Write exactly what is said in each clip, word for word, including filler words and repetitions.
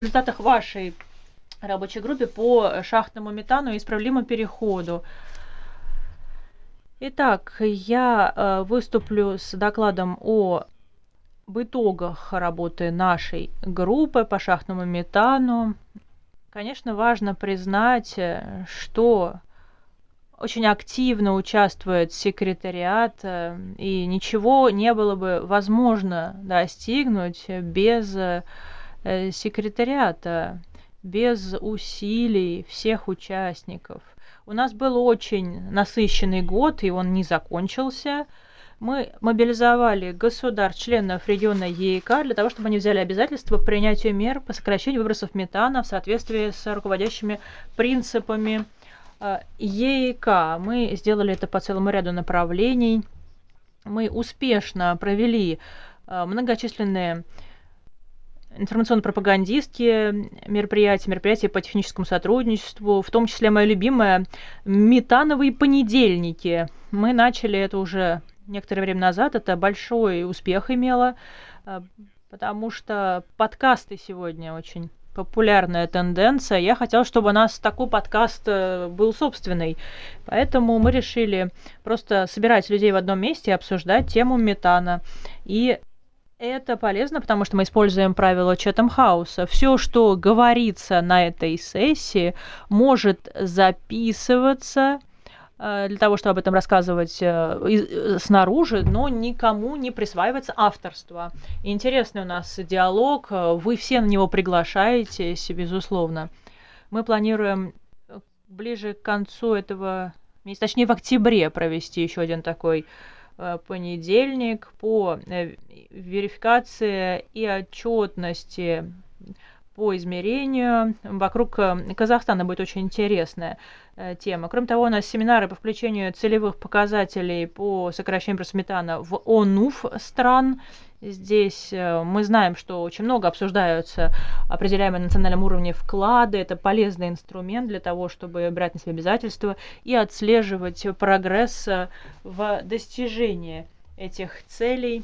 результатах вашей рабочей группе по шахтному метану и справедливому переходу. Итак, я э, выступлю с докладом о об итогах работы нашей группы по шахтному метану. Конечно, важно признать, э, что очень активно участвует секретариат, э, и ничего не было бы возможно достигнуть без э, секретариата, без усилий всех участников. У нас был очень насыщенный год, и он не закончился. Мы мобилизовали государств, членов региона ЕИК, для того, чтобы они взяли обязательства по принятию мер по сокращению выбросов метана в соответствии с руководящими принципами ЕИК. Мы сделали это по целому ряду направлений. Мы успешно провели многочисленные информационно-пропагандистские мероприятия, мероприятия по техническому сотрудничеству, в том числе моя любимая метановые понедельники. Мы начали это уже некоторое время назад, это большой успех имело, потому что подкасты сегодня очень популярная тенденция. Я хотела, чтобы у нас такой подкаст был собственный. Поэтому мы решили просто собирать людей в одном месте и обсуждать тему метана. И это полезно, потому что мы используем правила Чэтэм-хауса. Все, что говорится на этой сессии, может записываться для того, чтобы об этом рассказывать снаружи, но никому не присваивается авторство. Интересный у нас диалог, вы все на него приглашаетесь, безусловно. Мы планируем ближе к концу этого месяца, точнее в октябре, провести еще один такой понедельник по верификации и отчетности по измерению. Вокруг Казахстана будет очень интересная тема. Кроме того, у нас семинары по включению целевых показателей по сокращению выбросов метана в ОНУФ стран. Здесь мы знаем, что очень много обсуждаются определяемые на национальном уровне вклады. Это полезный инструмент для того, чтобы брать на себя обязательства и отслеживать прогресс в достижении этих целей.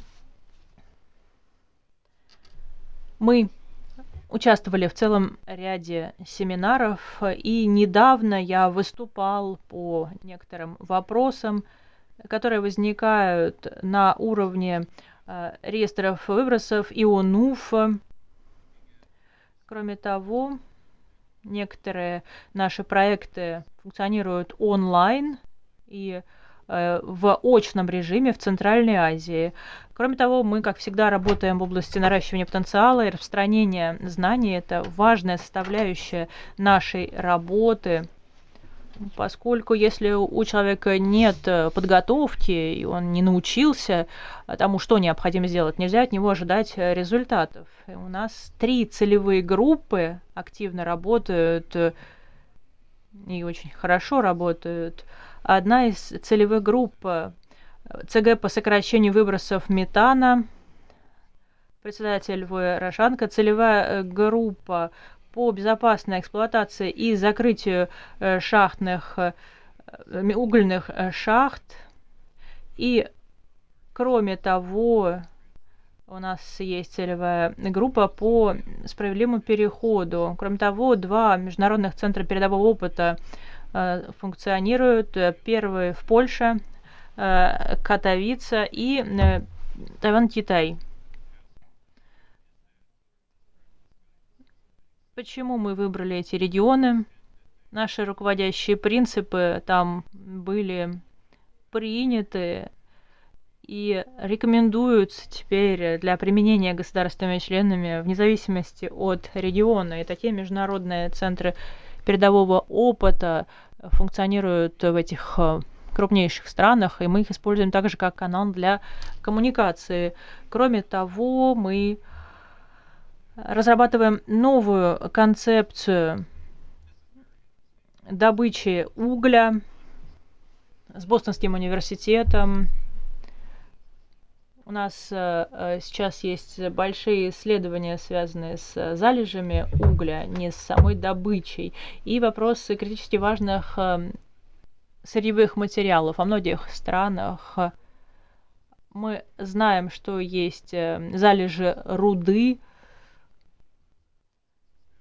Мы участвовали в целом ряде семинаров, и недавно я выступал по некоторым вопросам, которые возникают на уровне реестров выбросов и ОНУФ. Кроме того, некоторые наши проекты функционируют онлайн и в очном режиме в Центральной Азии. Кроме того, мы, как всегда, работаем в области наращивания потенциала и распространения знаний. Это важная составляющая нашей работы, поскольку если у человека нет подготовки, и он не научился тому, что необходимо сделать, нельзя от него ожидать результатов. И у нас три целевые группы активно работают и очень хорошо работают. Одна из целевых групп ЦГ по сокращению выбросов метана, председатель В. Рошанко, целевая группа по безопасной эксплуатации и закрытию шахтных, угольных шахт. И, кроме того, у нас есть целевая группа по справедливому переходу. Кроме того, два международных центра передового опыта функционируют. Первый в Польше, Катовице, и Тайвань-Китай. Почему мы выбрали эти регионы? Наши руководящие принципы там были приняты и рекомендуются теперь для применения государствами-членами вне зависимости от региона. И такие международные центры передового опыта функционируют в этих крупнейших странах, и мы их используем также как канал для коммуникации. Кроме того, мы разрабатываем новую концепцию добычи угля с Бостонским университетом. У нас сейчас есть большие исследования, связанные с залежами угля, не с самой добычей, и вопросы критически важных сырьевых материалов. Во многих странах мы знаем, что есть залежи руды,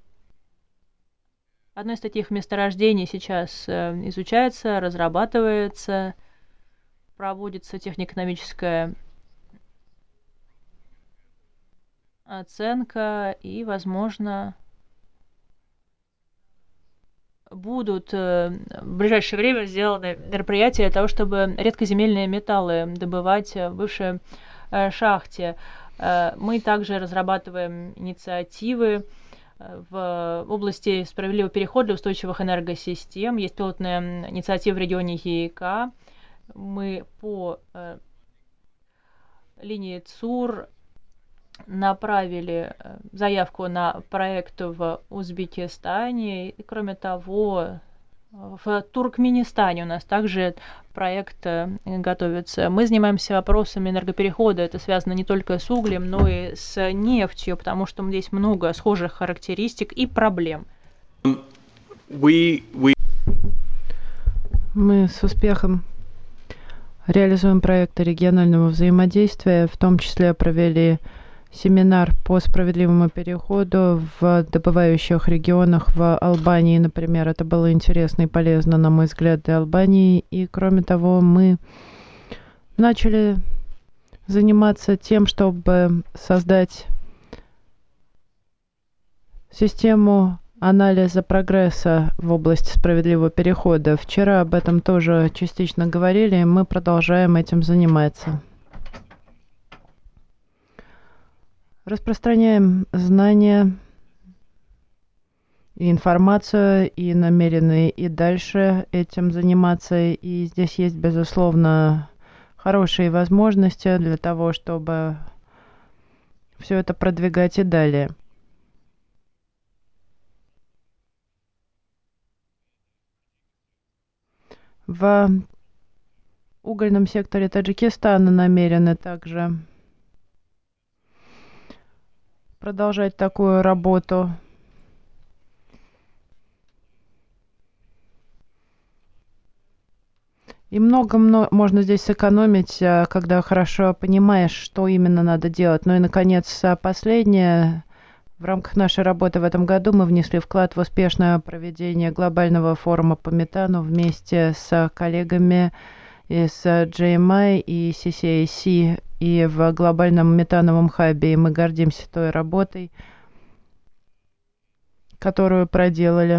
Одно из таких месторождений сейчас э, изучается, разрабатывается, проводится технико-экономическая оценка и, возможно, будут э, в ближайшее время сделаны мероприятия для того, чтобы редкоземельные металлы добывать в бывшей э, шахте. Э, мы также разрабатываем инициативы э, в области справедливого перехода устойчивых энергосистем. Есть пилотная инициатива в регионе ЕИК. Мы по э, линии ЦУР направили э, заявку на проект в Узбекистане. И, кроме того, в Туркменистане у нас также проект э, готовится. Мы занимаемся вопросами энергоперехода. Это связано не только с углем, но и с нефтью, потому что здесь много схожих характеристик и проблем. We, we... Мы с успехом реализуем проекты регионального взаимодействия, в том числе провели семинар по справедливому переходу в добывающих регионах в Албании, например. Это было интересно и полезно, на мой взгляд, для Албании. И, кроме того, мы начали заниматься тем, чтобы создать систему анализа прогресса в области справедливого перехода. Вчера об этом тоже частично говорили, и мы продолжаем этим заниматься. Распространяем знания и информацию, и намерены и дальше этим заниматься. И здесь есть, безусловно, хорошие возможности для того, чтобы все это продвигать и далее. В угольном секторе Таджикистана намерены также продолжать такую работу. И много, много можно здесь сэкономить, когда хорошо понимаешь, что именно надо делать. Ну и, наконец, последнее. В рамках нашей работы в этом году мы внесли вклад в успешное проведение глобального форума по метану вместе с коллегами из джей эм ай и си си эй си и в глобальном метановом хабе. И мы гордимся той работой, которую проделали.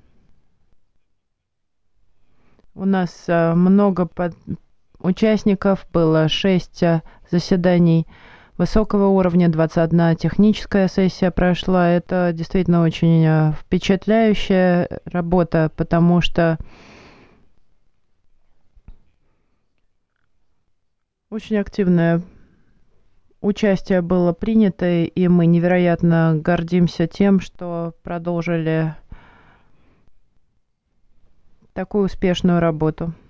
У нас много под... участников, было шесть заседаний высокого уровня, двадцать одна техническая сессия прошла. Это действительно очень впечатляющая работа, потому что очень активное участие было принято, и мы невероятно гордимся тем, что продолжили такую успешную работу.